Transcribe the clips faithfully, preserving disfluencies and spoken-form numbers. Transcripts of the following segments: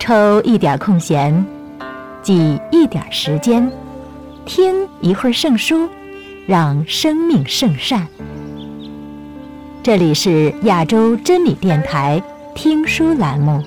抽一点空闲，挤一点时间，听一会儿圣书，让生命圣善。这里是亚洲真理电台听书栏目。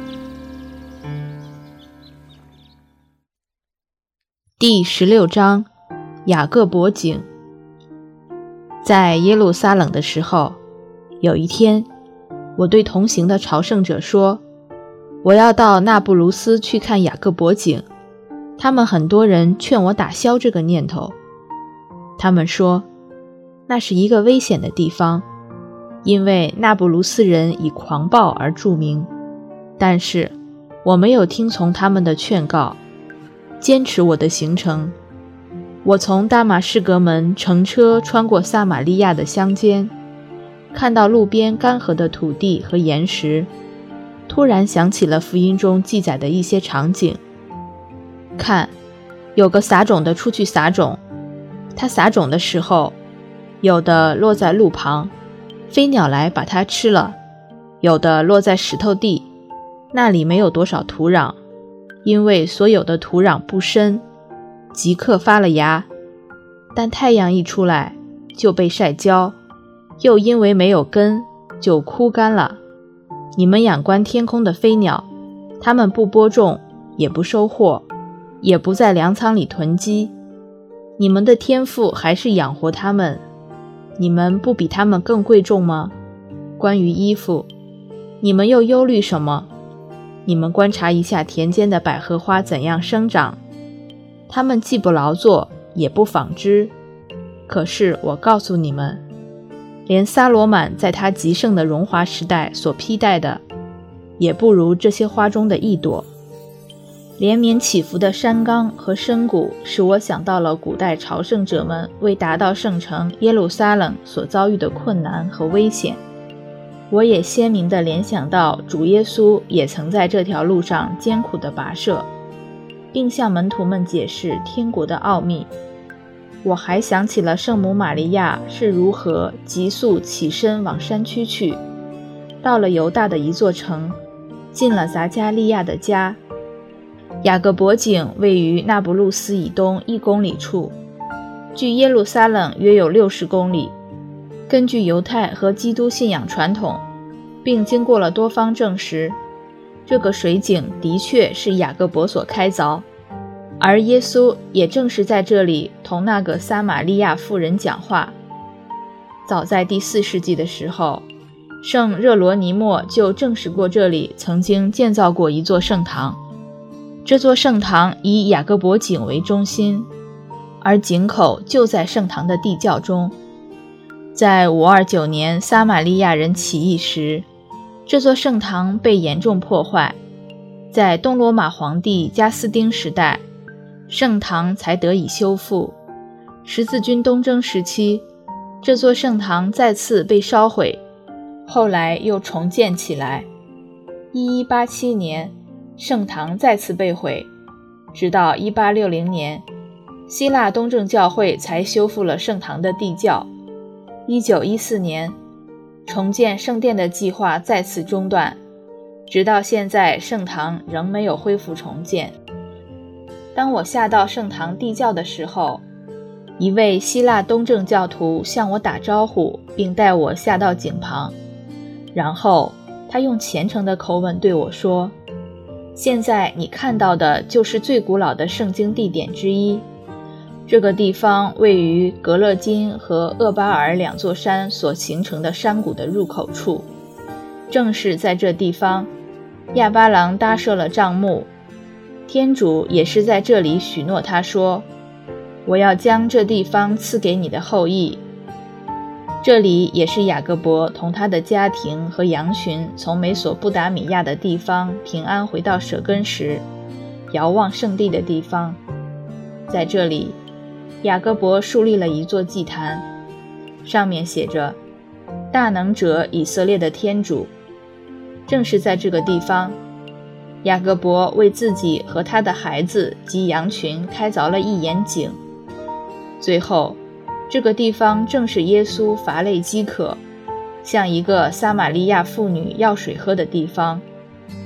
第十六章，雅各伯井。在耶路撒冷的时候，有一天，我对同行的朝圣者说，我要到那不鲁斯去看雅各伯井。他们很多人劝我打消这个念头。他们说，那是一个危险的地方，因为那不鲁斯人以狂暴而著名。但是我没有听从他们的劝告，坚持我的行程。我从大马士革门乘车穿过撒玛利亚的乡间，看到路边干涸的土地和岩石，突然想起了福音中记载的一些场景。看，有个撒种的出去撒种，他撒种的时候，有的落在路旁，飞鸟来把它吃了；有的落在石头地，那里没有多少土壤，因为所有的土壤不深，即刻发了芽，但太阳一出来就被晒焦，又因为没有根就枯干了。你们仰观天空的飞鸟，它们不播种，也不收获，也不在粮仓里囤积，你们的天父还是养活它们，你们不比它们更贵重吗？关于衣服，你们又忧虑什么？你们观察一下田间的百合花怎样生长，它们既不劳作，也不纺织。可是我告诉你们，连撒罗满在他极盛的荣华时代所披戴的，也不如这些花中的一朵。连绵起伏的山冈和深谷，使我想到了古代朝圣者们为达到圣城耶路撒冷所遭遇的困难和危险。我也鲜明地联想到主耶稣也曾在这条路上艰苦地跋涉，并向门徒们解释天国的奥秘。我还想起了圣母玛利亚是如何急速起身往山区去，到了犹大的一座城，进了匝加利亚的家。雅各伯井位于那不路斯以东一公里处，距耶路撒冷约有六十公里。根据犹太和基督信仰传统，并经过了多方证实，这个水井的确是雅各伯所开凿，而耶稣也正是在这里同那个撒玛利亚妇人讲话。早在第四世纪的时候，圣热罗尼莫就证实过这里曾经建造过一座圣堂。这座圣堂以雅各伯井为中心，而井口就在圣堂的地窖中。在五二九年撒玛利亚人起义时，这座圣堂被严重破坏。在东罗马皇帝加斯丁时代，圣堂才得以修复。十字军东征时期，这座圣堂再次被烧毁，后来又重建起来。一一八七年，圣堂再次被毁，直到一八六零年，希腊东正教会才修复了圣堂的地窖。一九一四年，重建圣殿的计划再次中断，直到现在圣堂仍没有恢复重建。当我下到圣堂地窖的时候，一位希腊东正教徒向我打招呼，并带我下到井旁。然后他用虔诚的口吻对我说，现在你看到的就是最古老的圣经地点之一。这个地方位于格勒金和厄巴尔两座山所形成的山谷的入口处。正是在这地方，亚巴郎搭设了帐幕。天主也是在这里许诺他说，我要将这地方赐给你的后裔。这里也是雅各伯同他的家庭和羊群从美索不达米亚的地方平安回到舍根时，遥望圣地的地方。在这里，雅各伯树立了一座祭坛，上面写着大能者以色列的天主。正是在这个地方，雅各伯为自己和他的孩子及羊群开凿了一眼井。最后，这个地方正是耶稣乏累饥渴，向一个撒玛利亚妇女要水喝的地方。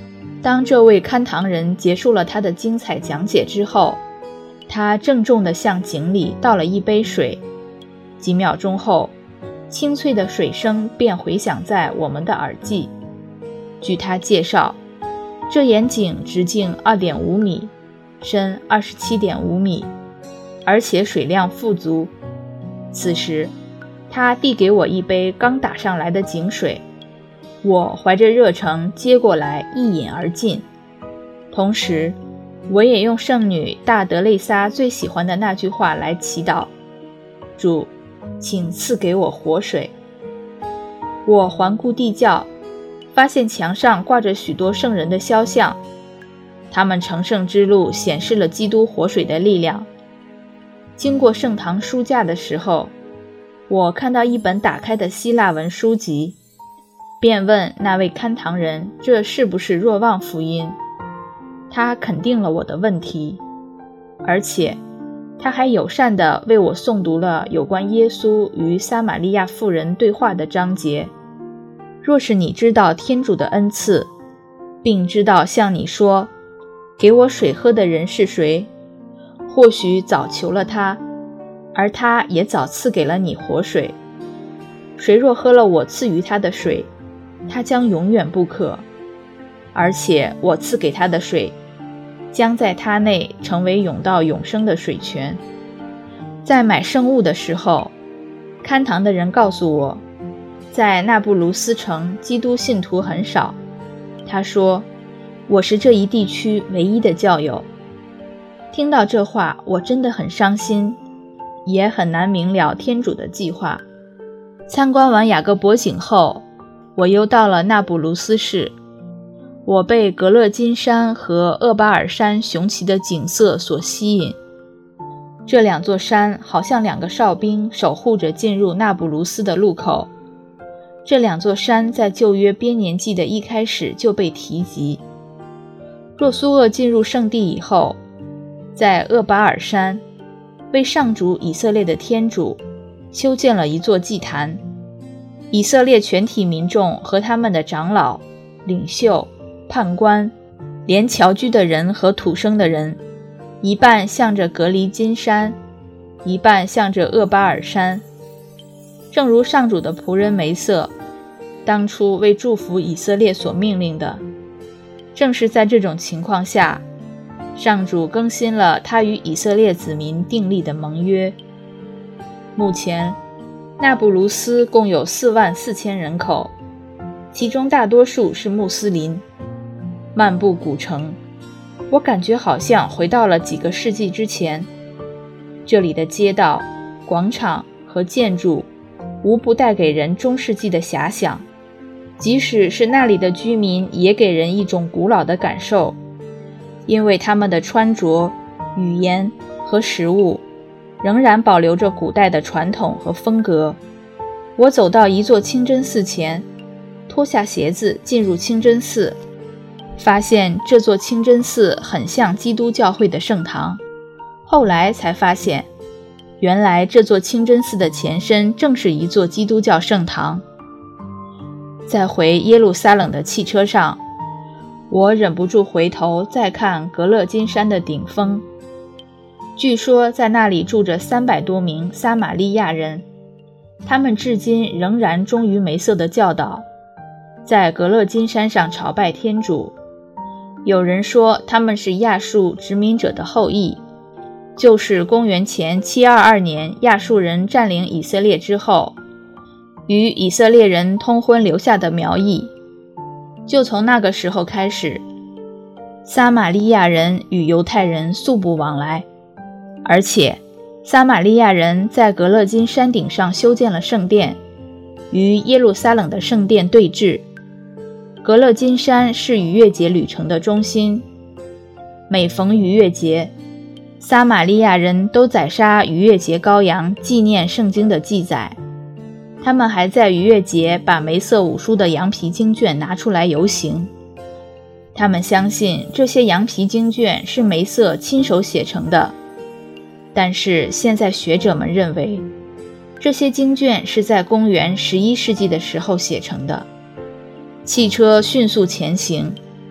当这位看堂人结束了他的精彩讲解之后，他郑重地向井里倒了一杯水，几秒钟后，清脆的水声便回响在我们的耳际。据他介绍，这眼井直径 二点五米，深 二十七点五米，而且水量富足。此时，他递给我一杯刚打上来的井水，我怀着热诚接过来一饮而尽。同时，我也用圣女大德蕾莎最喜欢的那句话来祈祷：主，请赐给我活水。我环顾地窖，发现墙上挂着许多圣人的肖像，他们成圣之路显示了基督活水的力量。经过圣堂书架的时候，我看到一本打开的希腊文书籍，便问那位看堂人这是不是若望福音。他肯定了我的问题，而且他还友善地为我诵读了有关耶稣与撒玛利亚妇人对话的章节。若是你知道天主的恩赐，并知道向你说给我水喝的人是谁，或许早求了他，而他也早赐给了你活水。谁若喝了我赐予他的水，他将永远不渴，而且我赐给他的水将在他内成为永到永生的水泉。在买圣物的时候，看堂的人告诉我，在那不卢斯城基督信徒很少。他说，我是这一地区唯一的教友。听到这话，我真的很伤心，也很难明了天主的计划。参观完雅各伯井后，我又到了那不卢斯市。我被格勒金山和厄巴尔山雄奇的景色所吸引。这两座山好像两个哨兵守护着进入那不卢斯的路口。这两座山在旧约编年记的一开始就被提及。若苏厄进入圣地以后，在厄巴尔山为上主以色列的天主修建了一座祭坛。以色列全体民众和他们的长老、领袖、判官，连侨居的人和土生的人，一半向着格黎金山，一半向着厄巴尔山。正如上主的仆人梅瑟当初为祝福以色列所命令的。正是在这种情况下，上主更新了他与以色列子民订立的盟约。目前那不卢斯共有四万四千人口，其中大多数是穆斯林。漫步古城，我感觉好像回到了几个世纪之前。这里的街道、广场和建筑无不带给人中世纪的遐想，即使是那里的居民也给人一种古老的感受，因为他们的穿着、语言和食物仍然保留着古代的传统和风格。我走到一座清真寺前，脱下鞋子进入清真寺，发现这座清真寺很像基督教会的圣堂。后来才发现，原来这座清真寺的前身正是一座基督教圣堂。在回耶路撒冷的汽车上，我忍不住回头再看格勒金山的顶峰。据说在那里住着三百多名撒玛利亚人，他们至今仍然忠于梅瑟的教导，在格勒金山上朝拜天主。有人说他们是亚述殖民者的后裔，就是公元前七二二年亚述人占领以色列之后，与以色列人通婚留下的苗裔。就从那个时候开始，撒玛利亚人与犹太人素不往来，而且撒玛利亚人在格勒金山顶上修建了圣殿，与耶路撒冷的圣殿对峙。格勒金山是逾越节旅程的中心，每逢逾越节，撒玛利亚人都宰杀逾越节羔羊，纪念圣经的记载。他们还在逾越节把梅瑟五书的羊皮经卷拿出来游行。他们相信这些羊皮经卷是梅瑟亲手写成的，但是现在学者们认为，这些经卷是在公元十一世纪的时候写成的。汽车迅速前行，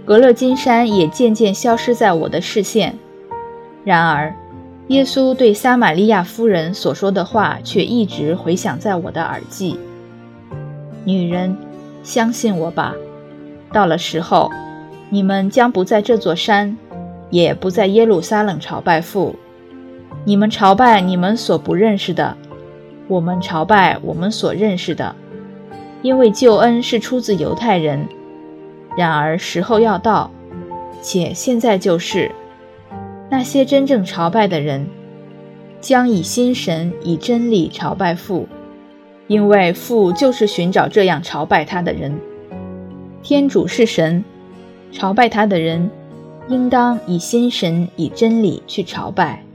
革勒金山也渐渐消失在我的视线。然而，耶稣对撒玛利亚妇人所说的话却一直回响在我的耳际。女人，相信我吧，到了时候，你们将不在这座山，也不在耶路撒冷朝拜父。你们朝拜你们所不认识的，我们朝拜我们所认识的，因为救恩是出自犹太人。然而时候要到，且现在就是，那些真正朝拜的人，将以心神以真理朝拜父，因为父就是寻找这样朝拜他的人。天主是神，朝拜他的人，应当以心神以真理去朝拜。